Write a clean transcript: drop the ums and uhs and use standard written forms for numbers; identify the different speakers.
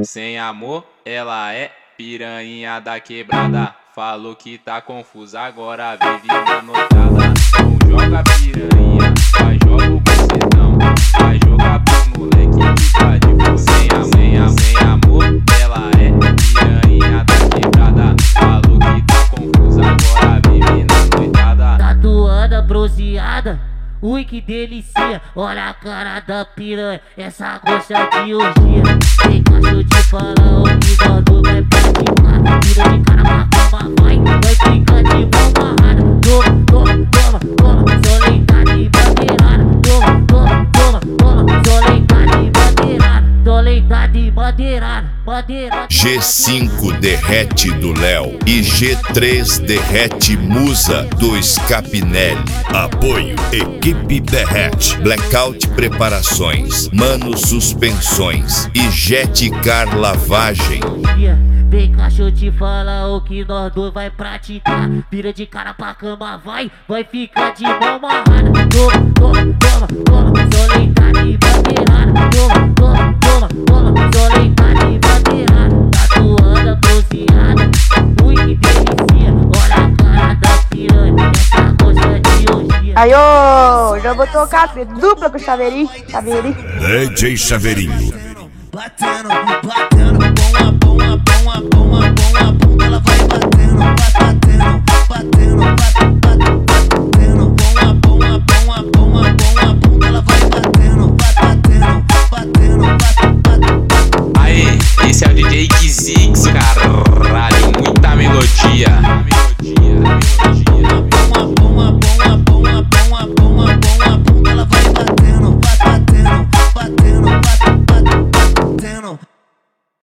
Speaker 1: Sem amor, ela é piranha da quebrada. Falou que tá confusa, agora vive na noitada. Não joga piranha, vai joga o bucetão. Vai jogar pros moleque que tá de você. Sem amor, ela é piranha da quebrada. Falou que tá confusa, agora vive na noitada.
Speaker 2: Tatuada, bronzeada, ui que delicia. Olha a cara da piranha, essa gosta de orgia. Tem cacho de falar o que nós dois vai praticar. Vira de cara pra cama, vai ficar de mão amarrada. Toma, solentada e bandeirada. Toma, solentada e bandeirada. Solentada e bandeirada.
Speaker 3: G5 Derrete do Léo e G3 Derrete Musa do Scapinelli. Apoio Equipe Derrete, Blackout Preparações, Mano Suspensões e Jetcar Lavagem.
Speaker 2: Vem cá, deixa eu te falar o que nós dois vai praticar. Vira de cara pra cama, vai ficar de mão amarrada. Toma, solentada e bandeirada. Toma, solentada e bandeirada. Tatuada, bronzeada, ui que delicia. Olha a cara da piranha, essa gosta de orgia.
Speaker 4: Aí, ô, já vou tocar dupla com o Chaveirinho.
Speaker 3: DJ Chaveirinho.
Speaker 5: Batendo.